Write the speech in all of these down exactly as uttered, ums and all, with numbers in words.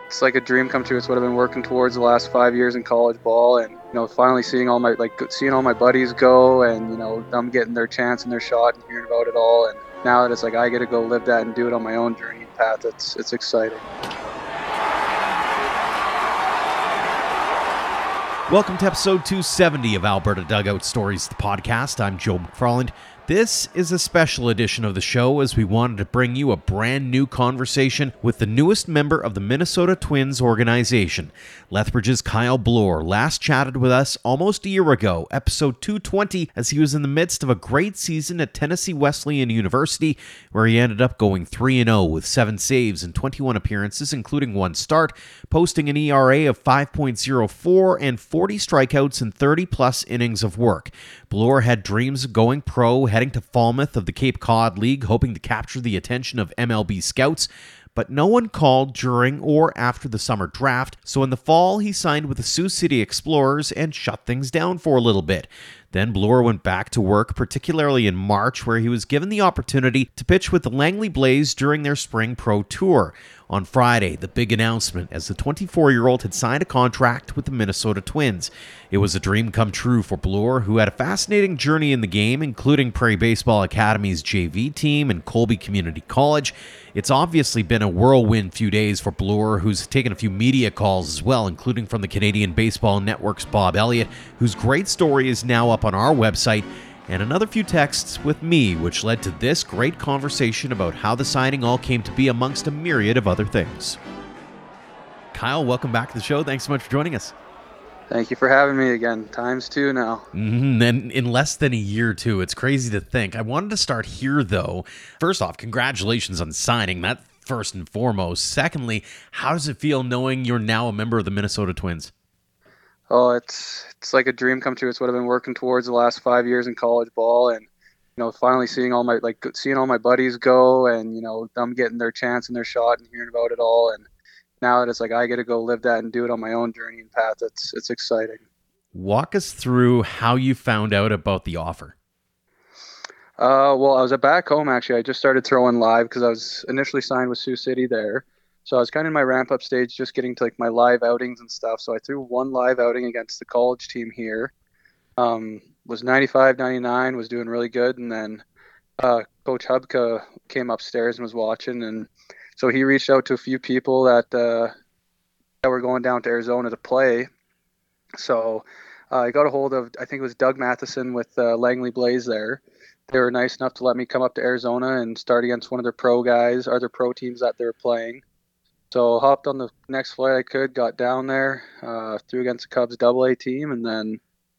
it's like a dream come true. It's what I've been working towards the last five years in college ball, and you know, finally seeing all my like seeing all my buddies go, and you know, them getting their chance and their shot, and hearing about it all, and now that it's like I get to go live that and do it on my own journey and path. It's it's exciting. Welcome to episode two seventy of Alberta Dugout Stories, the podcast. I'm Joe McFarland. This is a special edition of the show as we wanted to bring you a brand new conversation with the newest member of the Minnesota Twins organization. Lethbridge's Kyle Bloor last chatted with us almost a year ago, episode two twenty, as he was in the midst of a great season at Tennessee Wesleyan University, where he ended up going three and oh with seven saves and twenty-one appearances, including one start, posting an E R A of five point oh four and forty strikeouts and thirty plus innings of work. Bloor had dreams of going pro, heading to Falmouth of the Cape Cod League, hoping to capture the attention of M L B scouts, but no one called during or after the summer draft, so in the fall he signed with the Sioux City Explorers and shut things down for a little bit. Then Bloor went back to work, particularly in March, where he was given the opportunity to pitch with the Langley Blaze during their spring pro tour. On Friday, the big announcement, as the twenty-four-year-old had signed a contract with the Minnesota Twins. It was a dream come true for Bloor, who had a fascinating journey in the game, including Prairie Baseball Academy's J V team and Colby Community College. It's obviously been a whirlwind few days for Bloor, who's taken a few media calls as well, including from the Canadian Baseball Network's Bob Elliott, whose great story is now up on our website, and another few texts with me, which led to this great conversation about how the signing all came to be amongst a myriad of other things. Kyle, welcome back to the show. Thanks so much for joining us. Thank you for having me again. Times two now. Mm-hmm. And in less than a year, too. It's crazy to think. I wanted to start here, though. First off, congratulations on signing. That first and foremost. Secondly, how does it feel knowing you're now a member of the Minnesota Twins? Oh, it's it's like a dream come true. It's what I've been working towards the last five years in college ball, and you know, finally seeing all my like seeing all my buddies go, and you know, them getting their chance and their shot, and hearing about it all, and now that it's like I get to go live that and do it on my own journey and path. It's it's exciting. Walk us through how you found out about the offer. Uh, well, I was at back home actually. I just started throwing live because I was initially signed with Sioux City there. So I was kind of in my ramp up stage, just getting to like my live outings and stuff. So I threw one live outing against the college team here. Um, was ninety-five, ninety-nine, was doing really good. And then uh, Coach Hubka came upstairs and was watching. And so he reached out to a few people that, uh, that were going down to Arizona to play. So uh, I got a hold of, I think it was Doug Matheson with uh, Langley Blaze there. They were nice enough to let me come up to Arizona and start against one of their pro guys, or their pro teams that they were playing. So hopped on the next flight I could, got down there, uh, threw against the Cubs double A team, and then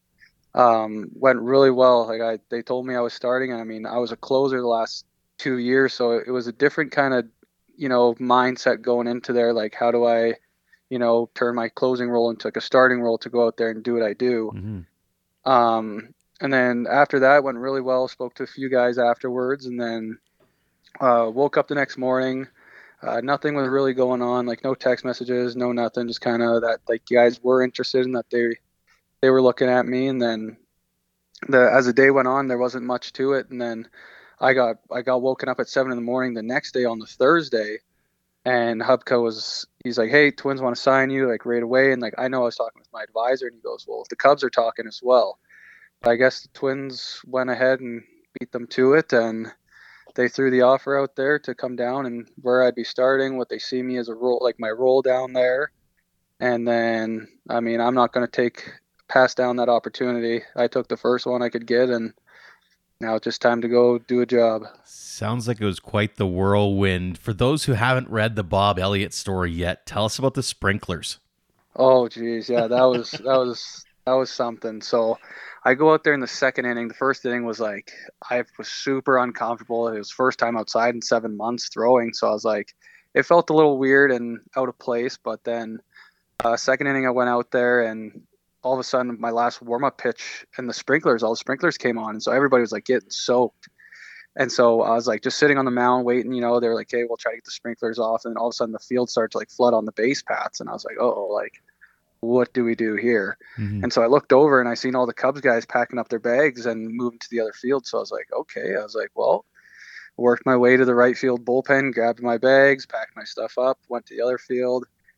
um, went really well. Like I, they told me I was starting, and I mean, I was a closer the last two years, so it was a different kind of, you know, mindset going into there. Like, how do I, you know, turn my closing role into like a starting role to go out there and do what I do? Mm-hmm. Um, and then after that, went really well. Spoke to a few guys afterwards, and then uh, woke up the next morning. Uh, nothing was really going on, like no text messages, no nothing, just kind of that like guys were interested in that they they were looking at me. And then the as the day went on, there wasn't much to it. And then I got I got woken up at seven in the morning the next day on the Thursday, and Hubka was he's like, "Hey, Twins want to sign you like right away." And like I know I was talking with my advisor, and he goes, "Well, if the Cubs are talking as well." But I guess the Twins went ahead and beat them to it, and they threw the offer out there to come down and where I'd be starting, what they see me as a role, like my role down there. And then, I mean, I'm not going to take pass down that opportunity. I took the first one I could get, and now it's just time to go do a job. Sounds like it was quite the whirlwind. For those who haven't read the Bob Elliott story yet, tell us about the sprinklers. Oh, geez. Yeah, that was, that was, that was something. So I go out there in the second inning. The first inning was like, I was super uncomfortable. It was first time outside in seven months throwing. So I was like, it felt a little weird and out of place. But then uh, second inning, I went out there, and all of a sudden my last warm-up pitch and the sprinklers, all the sprinklers came on. And so everybody was like getting soaked. And so I was like just sitting on the mound waiting, you know, they were like, hey, we'll try to get the sprinklers off. And then all of a sudden the field started to like flood on the base paths. And I was like, oh, like, what do we do here? Mm-hmm. And so I looked over and I seen all the Cubs guys packing up their bags and moving to the other field. So I was like, okay. I was like, well, worked my way to the right field bullpen, grabbed my bags, packed my stuff up, went to the other field.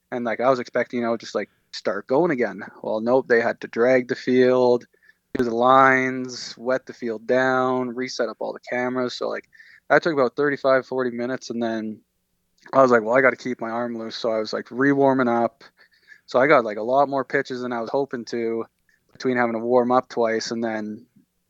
And like I was expecting, you know, just like start going again. Well, nope, they had to drag the field, do the lines, wet the field down, reset up all the cameras. So like that took about thirty-five, forty minutes. And then I was like, well, I got to keep my arm loose. So I was like re-warming up. So I got like a lot more pitches than I was hoping to between having to warm up twice. And then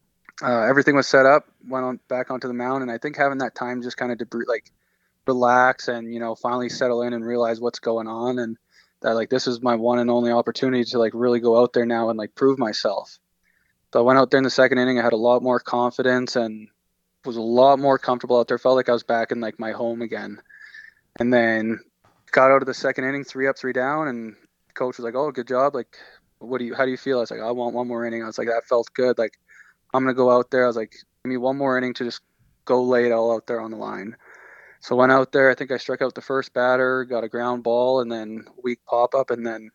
uh, everything was set up, went on back onto the mound. And I think having that time just kind of debris, like relax and, you know, finally settle in and realize what's going on. And that like, this is my one and only opportunity to like really go out there now and like prove myself. So I went out there in the second inning. I had a lot more confidence and was a lot more comfortable out there. Felt like I was back in like my home again. And then got out of the second inning, three up, three down. And the coach was like, oh, good job. Like, what do you, how do you feel? I was like, I want one more inning. I was like, that felt good. Like, I'm going to go out there. I was like, give me one more inning to just go lay it all out there on the line. So I went out there. I think I struck out the first batter, got a ground ball, and then weak pop up. And then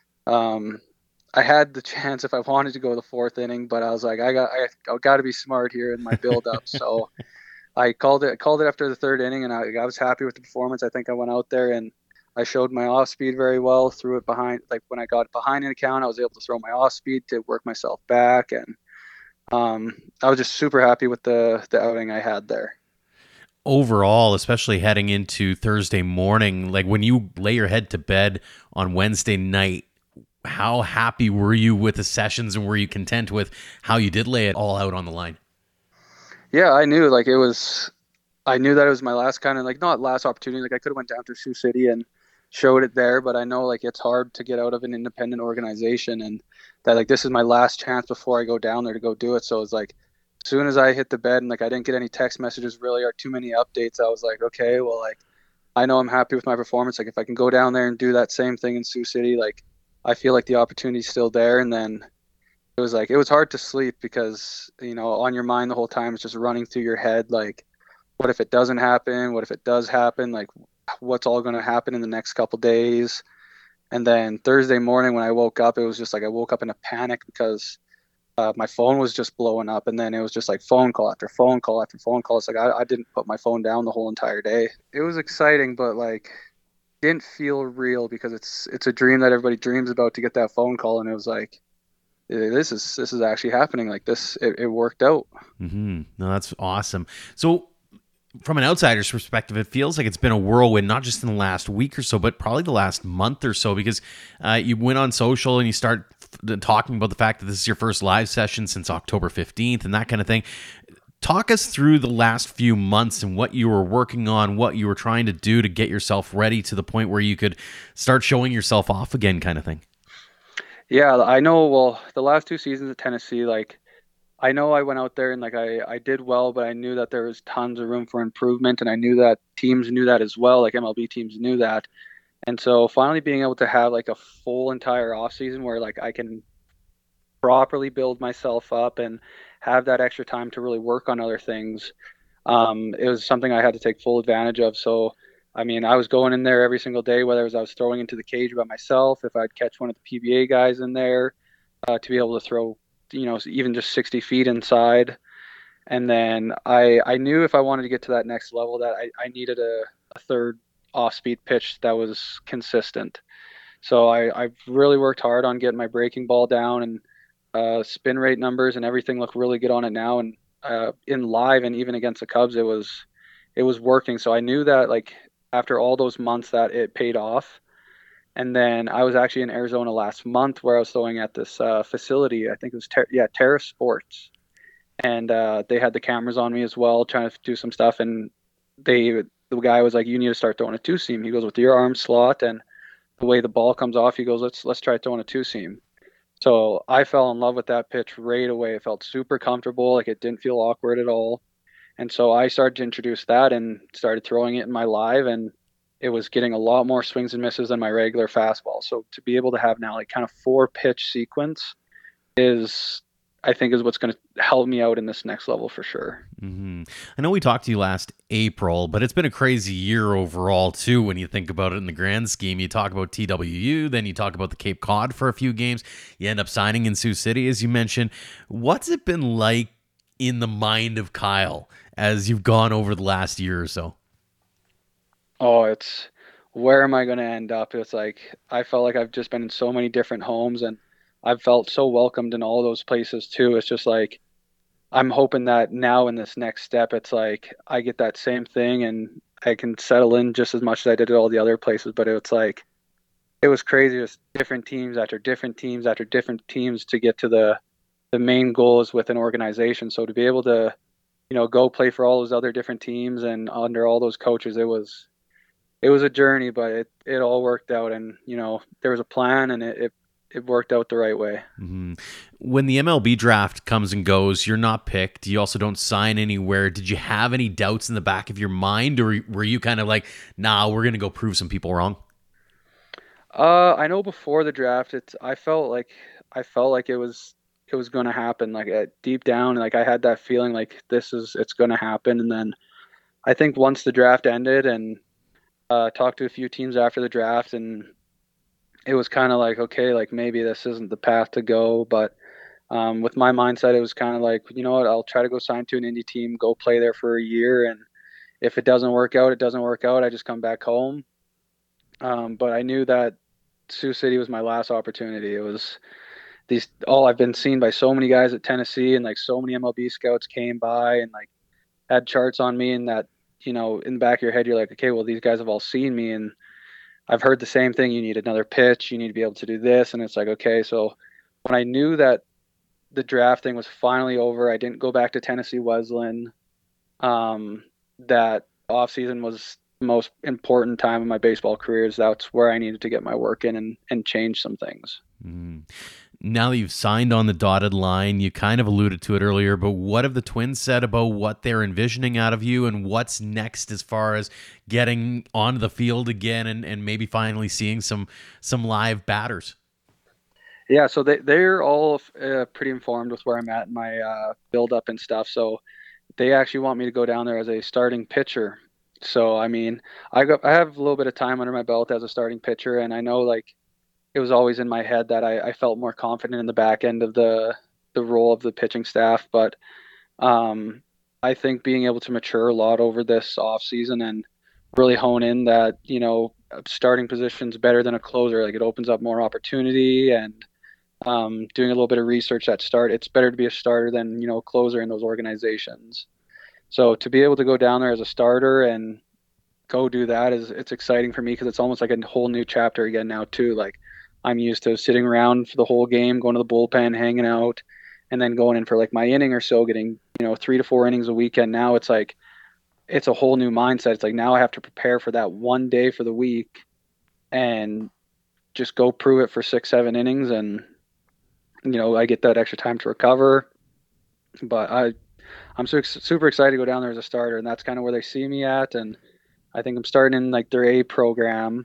um, I had the chance if I wanted to go the fourth inning, but I was like, I got, I, I got to be smart here in my build up. So I called it, called it after the third inning, and I, I was happy with the performance. I think I went out there and I showed my off speed very well. Threw it behind, like when I got behind an account, I was able to throw my off speed to work myself back, and um, I was just super happy with the the outing I had there. Overall, especially heading into Thursday morning, like when you lay your head to bed on Wednesday night, how happy were you with the sessions, and were you content with how you did lay it all out on the line? Yeah, I knew like it was, I knew that it was my last kind of like not last opportunity. Like I could have went down to Sioux City and showed it there, but I know like it's hard to get out of an independent organization, and that like this is my last chance before I go down there to go do it. So it's like as soon as I hit the bed and like I didn't get any text messages really or too many updates, I was like, okay, well like I know I'm happy with my performance. Like if I can go down there and do that same thing in Sioux City, like I feel like the opportunity's still there. And then it was like it was hard to sleep because, you know, on your mind the whole time it's just running through your head like, what if it doesn't happen? What if it does happen? Like what's all going to happen in the next couple days? And then Thursday morning when I woke up, it was just like I woke up in a panic because uh, my phone was just blowing up, and then it was just like phone call after phone call after phone call. It's like I, I didn't put my phone down the whole entire day. It was exciting, but like didn't feel real because it's it's a dream that everybody dreams about to get that phone call, and it was like this is this is actually happening. Like this, it, it worked out. Mm-hmm. No, that's awesome. So from an outsider's perspective, it feels like it's been a whirlwind, not just in the last week or so, but probably the last month or so, because uh, you went on social and you start f- talking about the fact that this is your first live session since October fifteenth and that kind of thing. Talk us through the last few months and what you were working on, what you were trying to do to get yourself ready to the point where you could start showing yourself off again, kind of thing. Yeah, I know. Well, the last two seasons at Tennessee, like I know I went out there and like I, I did well, but I knew that there was tons of room for improvement, and I knew that teams knew that as well, like M L B teams knew that. And so finally being able to have like a full entire off season where like I can properly build myself up and have that extra time to really work on other things, um, it was something I had to take full advantage of. So I mean, I was going in there every single day, whether it was I was throwing into the cage by myself, if I'd catch one of the P B A guys in there, uh, to be able to throw, you know, even just sixty feet inside. And then I I knew if I wanted to get to that next level that I, I needed a, a third off-speed pitch that was consistent. So I, I've really worked hard on getting my breaking ball down, and uh, spin rate numbers and everything look really good on it now. And uh, in live and even against the Cubs, it was it was working. So I knew that like after all those months that it paid off. And then I was actually in Arizona last month where I was throwing at this uh, facility. I think it was ter- yeah Terra Sports, and uh, they had the cameras on me as well, trying to do some stuff. And they the guy was like, "You need to start throwing a two seam." He goes, "With your arm slot and the way the ball comes off," he goes, "Let's let's try throwing a two seam." So I fell in love with that pitch right away. It felt super comfortable, like it didn't feel awkward at all. And so I started to introduce that and started throwing it in my live, and it was getting a lot more swings and misses than my regular fastball. So to be able to have now like kind of four pitch sequence is, I think, is what's going to help me out in this next level for sure. Mm-hmm. I know we talked to you last April, but it's been a crazy year overall too when you think about it in the grand scheme. You talk about T W U, then you talk about the Cape Cod for a few games. You end up signing in Sioux City, as you mentioned. What's it been like in the mind of Kyle as you've gone over the last year or so? Oh, it's where am I going to end up? It's like I felt like I've just been in so many different homes, and I've felt so welcomed in all those places too. It's just like I'm hoping that now in this next step, it's like I get that same thing and I can settle in just as much as I did at all the other places. But it's like it was crazy, just different teams after different teams after different teams to get to the the main goals with an organization. So to be able to, you know, go play for all those other different teams and under all those coaches, it was it was a journey, but it, it all worked out. And, you know, there was a plan, and it, it, it worked out the right way. Mm-hmm. When the M L B draft comes and goes, you're not picked. You also don't sign anywhere. Did you have any doubts in the back of your mind, or were you kind of like, nah, we're going to go prove some people wrong? Uh, I know before the draft, it's, I felt like, I felt like it was, it was going to happen. Like uh, deep down, like I had that feeling like this is, it's going to happen. And then I think once the draft ended and, uh, talked to a few teams after the draft, and it was kind of like, okay, like maybe this isn't the path to go. But um, with my mindset, it was kind of like, you know what, I'll try to go sign to an indie team, go play there for a year, and if it doesn't work out, it doesn't work out. I just come back home. Um, but I knew that Sioux City was my last opportunity. It was these all I've been seen by so many guys at Tennessee, and like so many M L B scouts came by and like had charts on me, and that, you know, in the back of your head, you're like, okay, well, these guys have all seen me, and I've heard the same thing. You need another pitch. You need to be able to do this. And it's like, okay. So when I knew that the drafting was finally over, I didn't go back to Tennessee Wesleyan. Um, that off season was the most important time of my baseball career. Is that's where I needed to get my work in and, and change some things. Mm. Now that you've signed on the dotted line, you kind of alluded to it earlier, but what have the Twins said about what they're envisioning out of you and what's next as far as getting onto the field again and, and maybe finally seeing some some live batters? Yeah, so they they're all uh, pretty informed with where I'm at in my uh, build up and stuff. So they actually want me to go down there as a starting pitcher. So I mean, I got I have a little bit of time under my belt as a starting pitcher, and I know like it was always in my head that I, I felt more confident in the back end of the the role of the pitching staff. But um, I think being able to mature a lot over this off season and really hone in that, you know, a starting position's better than a closer. Like it opens up more opportunity, and um, doing a little bit of research at start, it's better to be a starter than, you know, a closer in those organizations. So to be able to go down there as a starter and go do that is it's exciting for me because it's almost like a whole new chapter again now too. Like I'm used to sitting around for the whole game, going to the bullpen, hanging out, and then going in for like my inning or so, getting, you know, three to four innings a weekend. Now it's like it's a whole new mindset. It's like now I have to prepare for that one day for the week and just go prove it for six, seven innings, and you know I get that extra time to recover. But I I'm super super excited to go down there as a starter, and that's kind of where they see me at. And I think I'm starting in like their A program,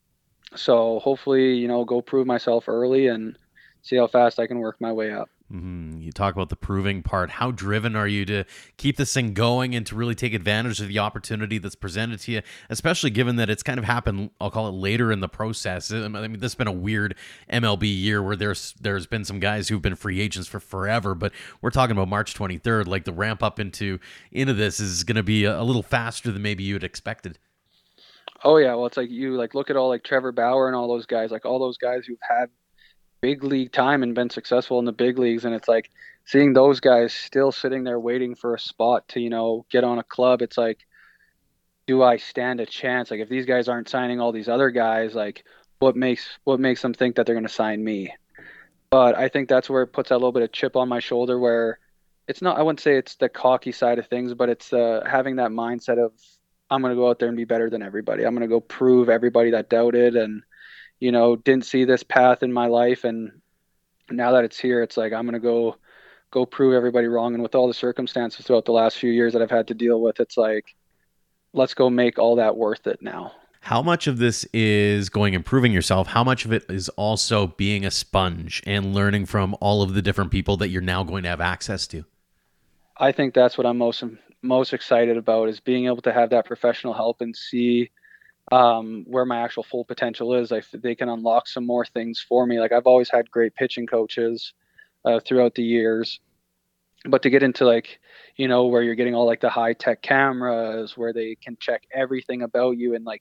so hopefully, you know, go prove myself early and see how fast I can work my way up. Mm-hmm. You talk about the proving part. How driven are you to keep this thing going and to really take advantage of the opportunity that's presented to you, especially given that it's kind of happened, I'll call it later in the process. I mean, this has been a weird M L B year where there's there's been some guys who've been free agents for forever, but we're talking about March twenty-third. Like the ramp up into into this is going to be a, a little faster than maybe you had expected. Oh yeah, well it's like you like look at all like Trevor Bauer and all those guys, like all those guys who've had big league time and been successful in the big leagues, and it's like seeing those guys still sitting there waiting for a spot to, you know, get on a club. It's like, do I stand a chance? Like if these guys aren't signing all these other guys, like what makes what makes them think that they're going to sign me? But I think that's where it puts that little bit of chip on my shoulder where it's not, I wouldn't say it's the cocky side of things, but it's uh, having that mindset of I'm going to go out there and be better than everybody. I'm going to go prove everybody that doubted and, you know, didn't see this path in my life. And now that it's here, it's like I'm going to go go prove everybody wrong. And with all the circumstances throughout the last few years that I've had to deal with, it's like, let's go make all that worth it now. How much of this is going improving yourself? How much of it is also being a sponge and learning from all of the different people that you're now going to have access to? I think that's what I'm most most excited about is being able to have that professional help and see um, where my actual full potential is. If they can unlock some more things for me. Like I've always had great pitching coaches uh, throughout the years, but to get into like, you know, where you're getting all like the high tech cameras where they can check everything about you and like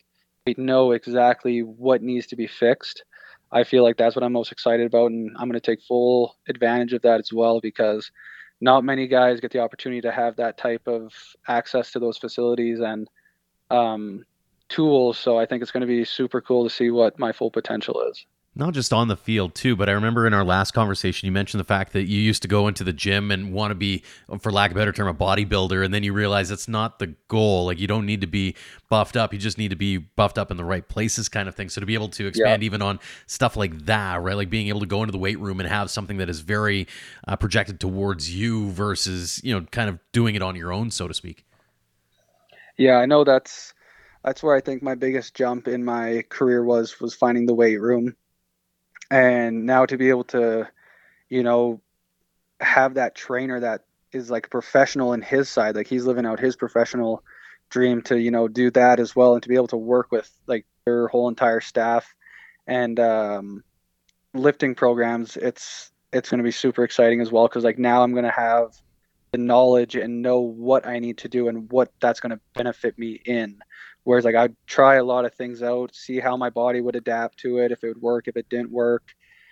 know exactly what needs to be fixed. I feel like that's what I'm most excited about, and I'm going to take full advantage of that as well because not many guys get the opportunity to have that type of access to those facilities and um, tools. So I think it's going to be super cool to see what my full potential is. Not just on the field too, but I remember in our last conversation you mentioned the fact that you used to go into the gym and want to be, for lack of a better term, a bodybuilder, and then you realize that's not the goal. Like you don't need to be buffed up, you just need to be buffed up in the right places, kind of thing. So to be able to Yeah. expand even on stuff like that, right? Like being able to go into the weight room and have something that is very uh, projected towards you versus, you know, kind of doing it on your own, so to speak. Yeah, I know that's that's where I think my biggest jump in my career was was finding the weight room. And now to be able to, you know, have that trainer that is like a professional in his side, like he's living out his professional dream to, you know, do that as well and to be able to work with like their whole entire staff and um lifting programs, it's it's going to be super exciting as well because like now I'm going to have the knowledge and know what I need to do and what that's going to benefit me in. Whereas like I'd try a lot of things out, see how my body would adapt to it, if it would work, if it didn't work.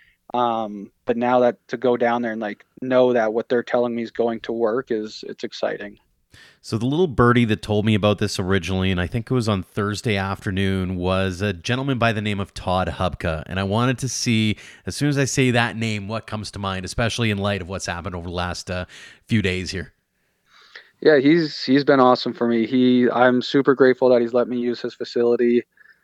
Um, but now that to go down there and like know that what they're telling me is going to work is it's exciting. So the little birdie that told me about this originally, and I think it was on Thursday afternoon, was a gentleman by the name of Todd Hubka. And I wanted to see, as soon as I say that name, what comes to mind, especially in light of what's happened over the last uh, few days here. Yeah, he's he's been awesome for me. He I'm super grateful that he's let me use his facility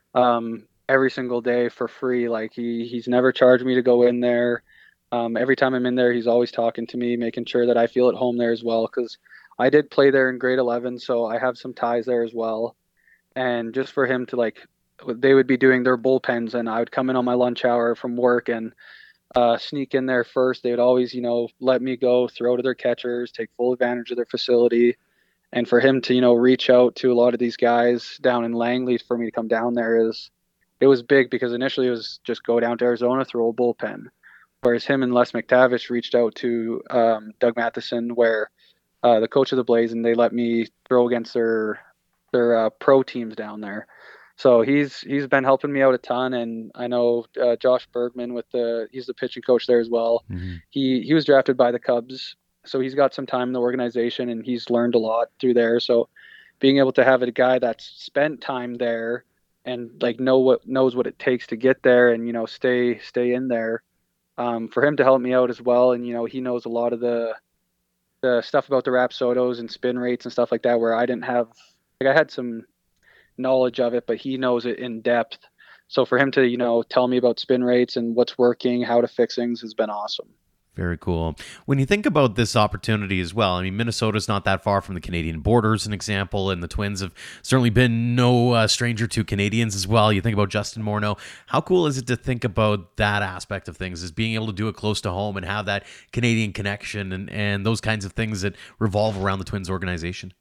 um, every single day for free. Like he he's never charged me to go in there. Um, every time I'm in there, he's always talking to me, making sure that I feel at home there as well. Because I did play there in grade eleven, so I have some ties there as well. And just for him to like, they would be doing their bullpens, and I would come in on my lunch hour from work and uh, sneak in there first. They would always, you know, let me go throw to their catchers, take full advantage of their facility. And for him to, you know, reach out to a lot of these guys down in Langley for me to come down there is, it was big because initially it was just go down to Arizona, throw a bullpen. Whereas him and Les McTavish reached out to um, Doug Matheson, where uh, the coach of the Blaze, and they let me throw against their their uh, pro teams down there. So he's he's been helping me out a ton, and I know uh, Josh Bergman with the he's the pitching coach there as well. Mm-hmm. He he was drafted by the Cubs, so he's got some time in the organization, and he's learned a lot through there. So being able to have a guy that's spent time there and like know what knows what it takes to get there, and you know stay stay in there, um, for him to help me out as well, and you know he knows a lot of the the stuff about the Rapsodos and spin rates and stuff like that, where I didn't have like I had some knowledge of it, but he knows it in depth. So for him to, you know, tell me about spin rates and what's working, how to fix things has been awesome. Very cool. When you think about this opportunity as well, I mean, Minnesota's not that far from the Canadian border, as an example, and the Twins have certainly been no uh, stranger to Canadians as well. You think about Justin Morneau. How cool is it to think about that aspect of things, is being able to do it close to home and have that Canadian connection and, and those kinds of things that revolve around the Twins organization?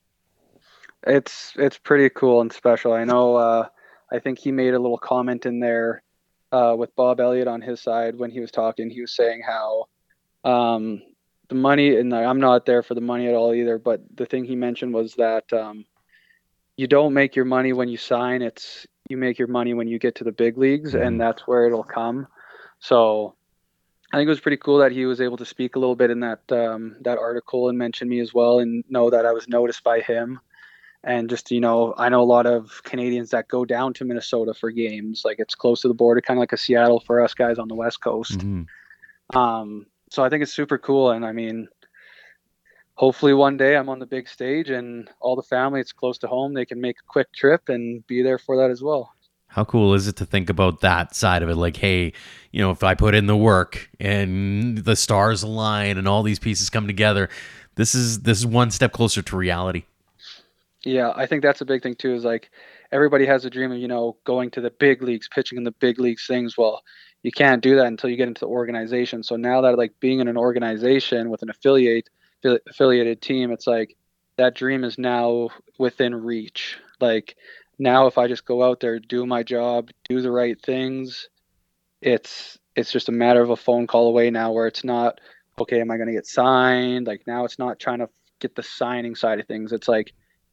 It's it's pretty cool and special. I know. Uh, I think he made a little comment in there uh, with Bob Elliott on his side when he was talking. He was saying how um, the money, and I'm not there for the money at all either. But the thing he mentioned was that um, you don't make your money when you sign. It's you make your money when you get to the big leagues, Mm-hmm. and that's where it'll come. So I think it was pretty cool that he was able to speak a little bit in that um, that article and mention me as well, and know that I was noticed by him. And just, you know, I know a lot of Canadians that go down to Minnesota for games. Like it's close to the border, kind of like a Seattle for us guys on the West Coast. Mm-hmm. Um, so I think it's super cool. And I mean, hopefully one day I'm on the big stage and all the family, it's close to home. They can make a quick trip and be there for that as well. How cool is it to think about that side of it? Like, hey, you know, if I put in the work and the stars align and all these pieces come together, this is this is one step closer to reality. Yeah, I think that's a big thing too, is like everybody has a dream of, you know, going to the big leagues, pitching in the big leagues things. Well, you can't do that until you get into the organization. So now that like being in an organization with an affiliate affiliated team, it's like that dream is now within reach. Like now if I just go out there, do my job, do the right things, it's it's just a matter of a phone call away now, where it's not, okay, am I going to get signed? Like now it's not trying to get the signing side of things. It's like,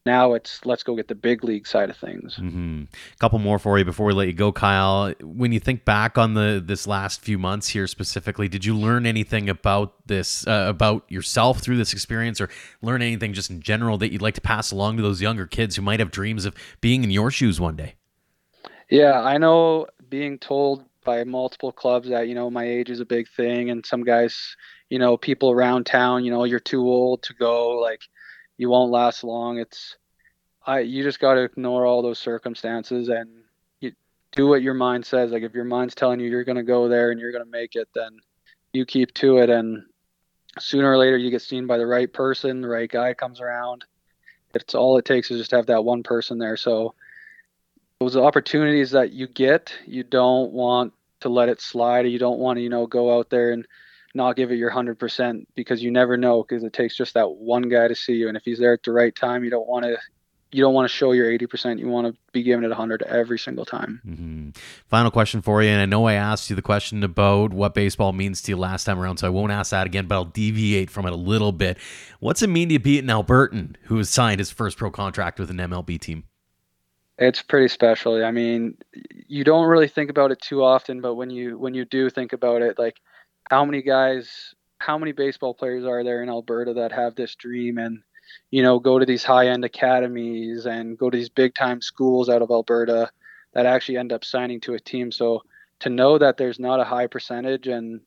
Now it's let's go get the big league side of things. Mm-hmm. A couple more for you before we let you go, Kyle. When you think back on the this last few months here specifically, did you learn anything about this, uh, about yourself through this experience, or learn anything just in general that you'd like to pass along to those younger kids who might have dreams of being in your shoes one day? Yeah, I know being told by multiple clubs that, you know, my age is a big thing, and some guys, you know, people around town, you know, you're too old to go, like you won't last long. It's I you just got to ignore all those circumstances and you do what your mind says. Like if your mind's telling you you're going to go there and you're going to make it, then you keep to it, and sooner or later you get seen by the right person, the right guy comes around. It's all it takes is just to have that one person there. So those opportunities that you get, you don't want to let it slide. You don't want to, you know, go out there and not give it your one hundred percent, because you never know, because it takes just that one guy to see you. And if he's there at the right time, you don't want to you don't want to show your eighty percent. You want to be giving it one hundred every single time. Mm-hmm. Final question for you, and I know I asked you the question about what baseball means to you last time around, so I won't ask that again, but I'll deviate from it a little bit. What's it mean to be an Albertan who has signed his first pro contract with an M L B team? It's pretty special. I mean, you don't really think about it too often, but when you when you do think about it, like how many guys, how many baseball players are there in Alberta that have this dream and, you know, go to these high-end academies and go to these big-time schools out of Alberta that actually end up signing to a team. So to know that there's not a high percentage and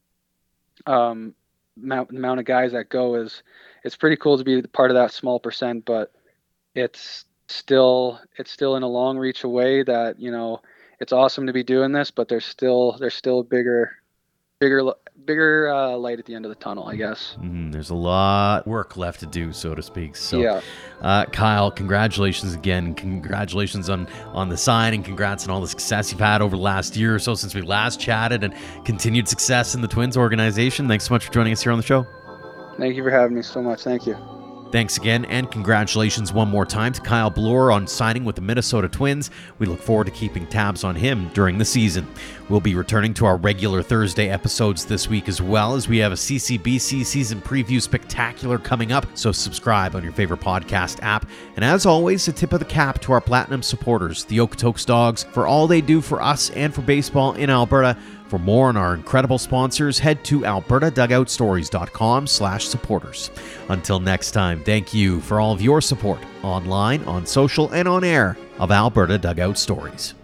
um, amount, amount of guys that go is, it's pretty cool to be part of that small percent, but it's still it's still in a long reach away. That, you know, it's awesome to be doing this, but there's still there's still a bigger bigger bigger uh, light at the end of the tunnel, I guess. Mm, there's a lot of work left to do, so to speak. So yeah. uh, Kyle, congratulations again. Congratulations on on the sign, and congrats on all the success you've had over the last year or so since we last chatted, and continued success in the Twins organization. Thanks so much for joining us here on the show. Thank you for having me so much. Thank you. Thanks again, and congratulations one more time to Kyle Bloor on signing with the Minnesota Twins. We look forward to keeping tabs on him during the season. We'll be returning to our regular Thursday episodes this week, as well as we have a C C B C season preview spectacular coming up, so subscribe on your favorite podcast app. And as always, a tip of the cap to our Platinum supporters, the Okotoks Dogs, for all they do for us and for baseball in Alberta. For more on our incredible sponsors, head to alberta dugout stories dot com slash supporters. Until next time, thank you for all of your support online, on social, and on air of Alberta Dugout Stories.